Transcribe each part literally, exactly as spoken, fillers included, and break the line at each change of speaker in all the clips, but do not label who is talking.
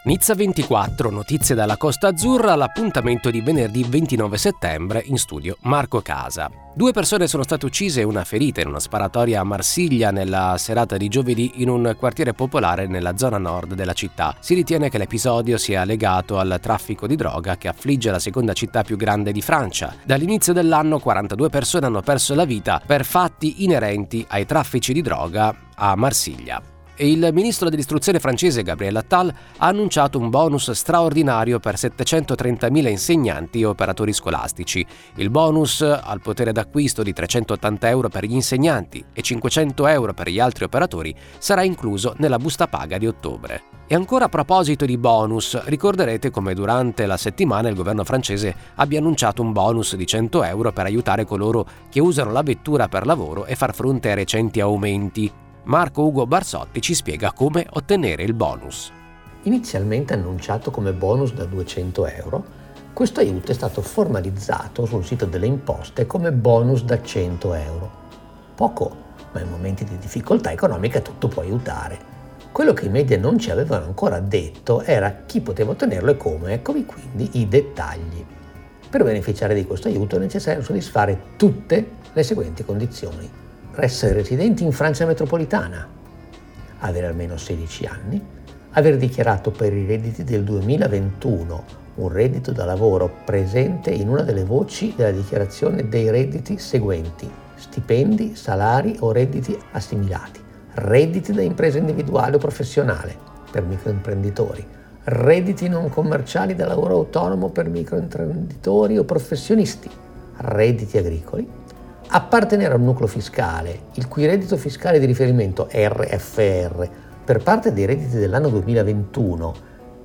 Nizza ventiquattro, notizie dalla Costa Azzurra, l'appuntamento di venerdì ventinove settembre, in studio Marco Casa. Due persone sono state uccise e una ferita in una sparatoria a Marsiglia nella serata di giovedì in un quartiere popolare nella zona nord della città. Si ritiene che l'episodio sia legato al traffico di droga che affligge la seconda città più grande di Francia. Dall'inizio dell'anno quarantadue persone hanno perso la vita per fatti inerenti ai traffici di droga a Marsiglia. Il ministro dell'istruzione francese Gabriel Attal ha annunciato un bonus straordinario per settecentotrentamila insegnanti e operatori scolastici. Il bonus al potere d'acquisto di trecentottanta euro per gli insegnanti e cinquecento euro per gli altri operatori sarà incluso nella busta paga di ottobre. E ancora a proposito di bonus, ricorderete come durante la settimana il governo francese abbia annunciato un bonus di cento euro per aiutare coloro che usano la vettura per lavoro e far fronte ai recenti aumenti. Marco Ugo Barsotti ci spiega come ottenere il bonus.
Inizialmente annunciato come bonus da duecento euro, questo aiuto è stato formalizzato sul sito delle imposte come bonus da cento euro. Poco, ma in momenti di difficoltà economica tutto può aiutare. Quello che i media non ci avevano ancora detto era chi poteva ottenerlo e come, eccovi quindi i dettagli. Per beneficiare di questo aiuto è necessario soddisfare tutte le seguenti condizioni. Essere residenti in Francia metropolitana, avere almeno sedici anni, aver dichiarato per i redditi del duemilaventuno un reddito da lavoro presente in una delle voci della dichiarazione dei redditi seguenti: stipendi, salari o redditi assimilati, redditi da impresa individuale o professionale per microimprenditori, redditi non commerciali da lavoro autonomo per microimprenditori o professionisti, redditi agricoli, appartenere a un nucleo fiscale il cui reddito fiscale di riferimento R F R per parte dei redditi dell'anno duemilaventuno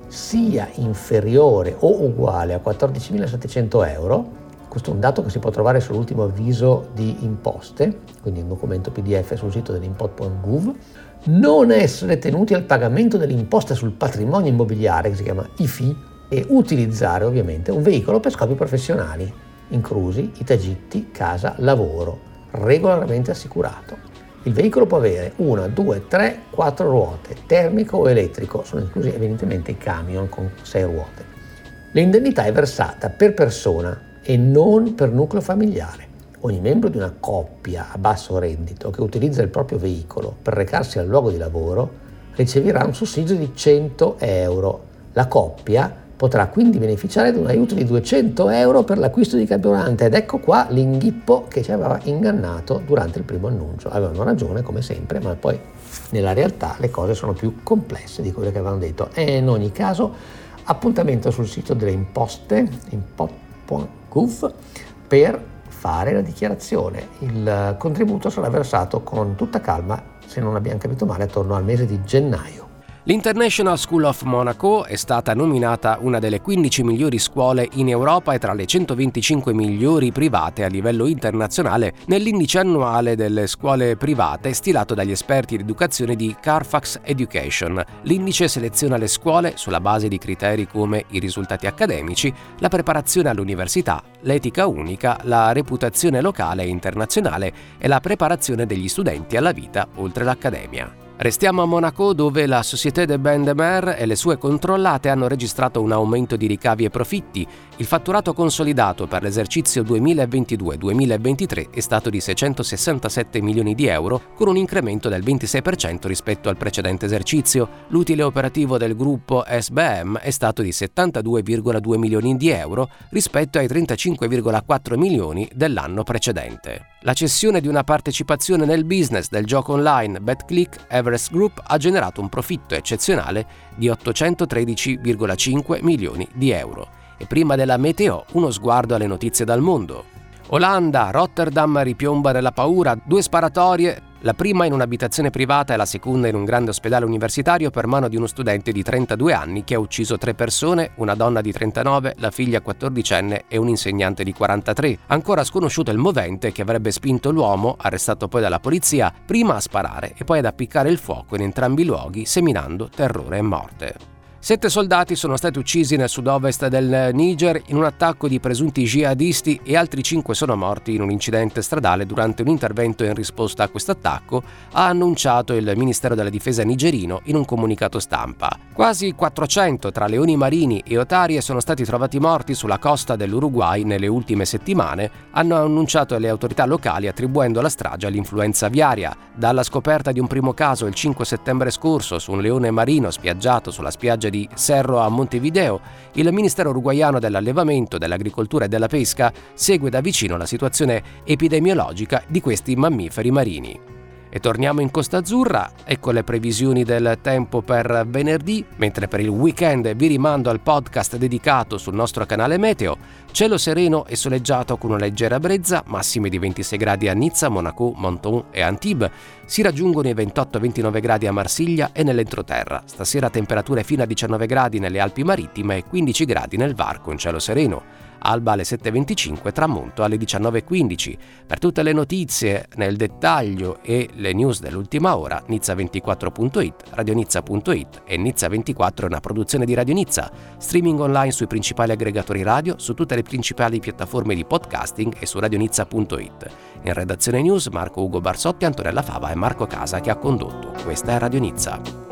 sia inferiore o uguale a quattordicimilasettecento euro, questo è un dato che si può trovare sull'ultimo avviso di imposte, quindi un documento P D F sul sito dell'import punto gov, non essere tenuti al pagamento dell'imposta sul patrimonio immobiliare, che si chiama I F I, e utilizzare ovviamente un veicolo per scopi professionali, inclusi i tagitti, casa, lavoro, regolarmente assicurato. Il veicolo può avere una, due, tre, quattro ruote, termico o elettrico, sono inclusi evidentemente i camion con sei ruote. L'indennità è versata per persona e non per nucleo familiare. Ogni membro di una coppia a basso reddito che utilizza il proprio veicolo per recarsi al luogo di lavoro riceverà un sussidio di cento euro. La coppia potrà quindi beneficiare di un aiuto di duecento euro per l'acquisto di carburante, ed ecco qua l'inghippo che ci aveva ingannato durante il primo annuncio. Avevano ragione come sempre, ma poi nella realtà le cose sono più complesse di quelle che avevano detto. E in ogni caso appuntamento sul sito delle imposte import punto gov per fare la dichiarazione. Il contributo sarà versato con tutta calma, se non abbiamo capito male, attorno al mese di gennaio.
L'International School of Monaco è stata nominata una delle quindici migliori scuole in Europa e tra le centoventicinque migliori private a livello internazionale nell'indice annuale delle scuole private stilato dagli esperti di educazione di Carfax Education. L'indice seleziona le scuole sulla base di criteri come i risultati accademici, la preparazione all'università, l'etica unica, la reputazione locale e internazionale e la preparazione degli studenti alla vita oltre l'accademia. Restiamo a Monaco, dove la Société de Bains de Mer e le sue controllate hanno registrato un aumento di ricavi e profitti. Il fatturato consolidato per l'esercizio duemilaventidue duemilaventitré è stato di seicentosessantasette milioni di euro, con un incremento del ventisei per cento rispetto al precedente esercizio. L'utile operativo del gruppo S B M è stato di settantadue virgola due milioni di euro rispetto ai trentacinque virgola quattro milioni dell'anno precedente. La cessione di una partecipazione nel business del gioco online BetClick Everest Group ha generato un profitto eccezionale di ottocentotredici virgola cinque milioni di euro. E prima della meteo, uno sguardo alle notizie dal mondo. Olanda, Rotterdam ripiomba nella paura, due sparatorie, la prima in un'abitazione privata e la seconda in un grande ospedale universitario per mano di uno studente di trentadue anni che ha ucciso tre persone, una donna di trentanove, la figlia quattordicenne e un insegnante di quarantatré. Ancora sconosciuto il movente che avrebbe spinto l'uomo, arrestato poi dalla polizia, prima a sparare e poi ad appiccare il fuoco in entrambi i luoghi, seminando terrore e morte. Sette soldati sono stati uccisi nel sud-ovest del Niger in un attacco di presunti jihadisti e altri cinque sono morti in un incidente stradale durante un intervento in risposta a questo attacco, ha annunciato il Ministero della Difesa nigerino in un comunicato stampa. Quasi quattrocento tra leoni marini e otarie sono stati trovati morti sulla costa dell'Uruguay nelle ultime settimane, hanno annunciato le autorità locali attribuendo la strage all'influenza aviaria. Dalla scoperta di un primo caso il cinque settembre scorso su un leone marino spiaggiato sulla spiaggia di Cerro a Montevideo, il Ministero uruguaiano dell'Allevamento, dell'Agricoltura e della Pesca segue da vicino la situazione epidemiologica di questi mammiferi marini. E torniamo in Costa Azzurra, ecco le previsioni del tempo per venerdì, mentre per il weekend vi rimando al podcast dedicato sul nostro canale Meteo. Cielo sereno e soleggiato con una leggera brezza, massime di ventisei gradi a Nizza, Monaco, Menton e Antibes. Si raggiungono i ventotto ventinove gradi a Marsiglia e nell'entroterra. Stasera temperature fino a diciannove gradi nelle Alpi Marittime e quindici gradi nel Var con cielo sereno. Alba alle sette e venticinque, tramonto alle diciannove e quindici. Per tutte le notizie nel dettaglio e le news dell'ultima ora, nizza ventiquattro punto it, radionizza punto it e Nizza ventiquattro è una produzione di Radio Nizza, streaming online sui principali aggregatori radio, su tutte le principali piattaforme di podcasting e su radionizza punto it. In redazione news Marco Ugo Barsotti, Antonella Fava e Marco Casa che ha condotto. Questa è Radio Nizza.